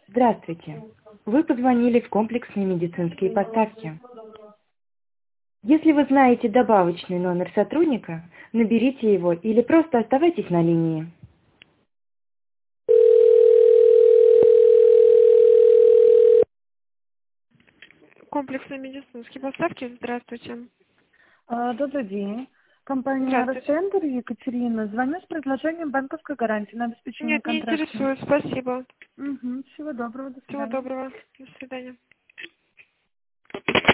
Здравствуйте. Вы позвонили в комплексные медицинские поставки. Если вы знаете добавочный номер сотрудника, наберите его или просто оставайтесь на линии. Комплексные медицинские поставки. Здравствуйте. Добрый день. Компания Здравствуйте. Ростендер, Екатерина. Звоню с предложением банковской гарантии на обеспечение Нет, не контракта. интересует. Спасибо. Всего доброго, до Всего свидания. доброго. До свидания.